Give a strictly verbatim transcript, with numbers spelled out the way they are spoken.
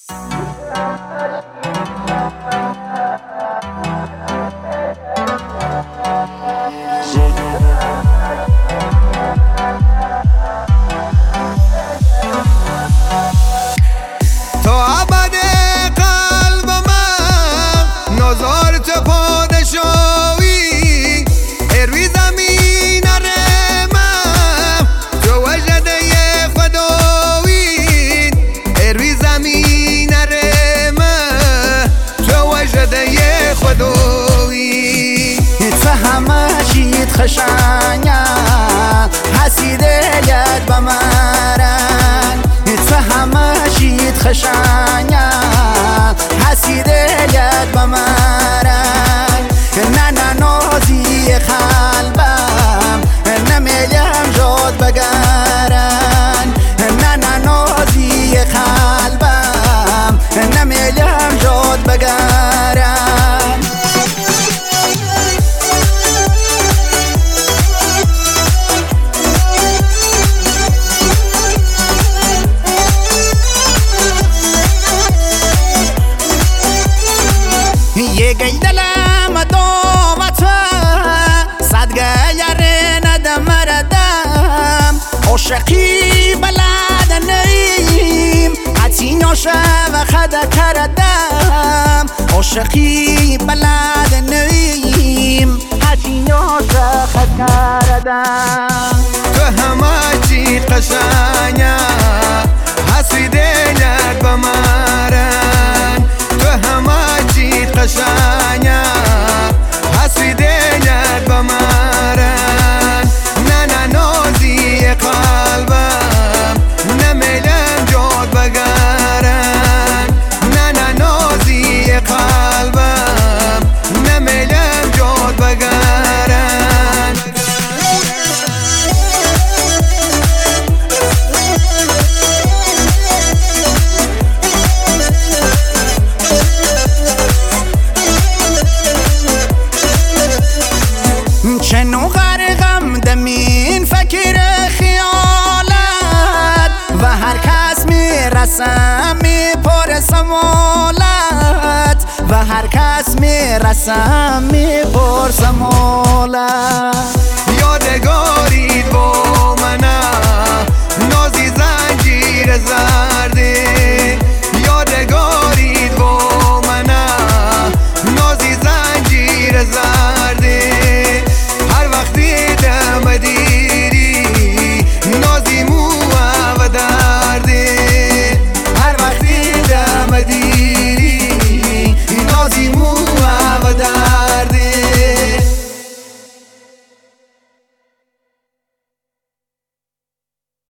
خشانيا حسيدة يد بماران تفهمشيت خشانيا حسيدة يد بماران نانا نوزي خالبام نميلم جود بقاران نانا نوزي خالبام نميلم جود بقاران قيدلم دومتها صدقة يرين دمردم عشقي بلاد النعيم حتي نوشة وخد كردم عشقي بلاد النعيم حتي نوشة خد كردم تهماتي قشانيا حسيدينك بمارن تهماتي قشانيا حسيدينك بمارن نانا نوزي قلبم نميلم جود بقارن نانا نوزي قلبم نميلم جود بقارن شنو غرقم دمين فکر خیالت و هر کس میرسم میپرسم مولت و هر کس میرسم میپرسم مولت یادگارید با منم نازی زنجیر زرده یادگارید با منم نازی زنجیر زرده هر وقتی دم دیری نازی مو و درده هر وقتی دم دیری نازی مو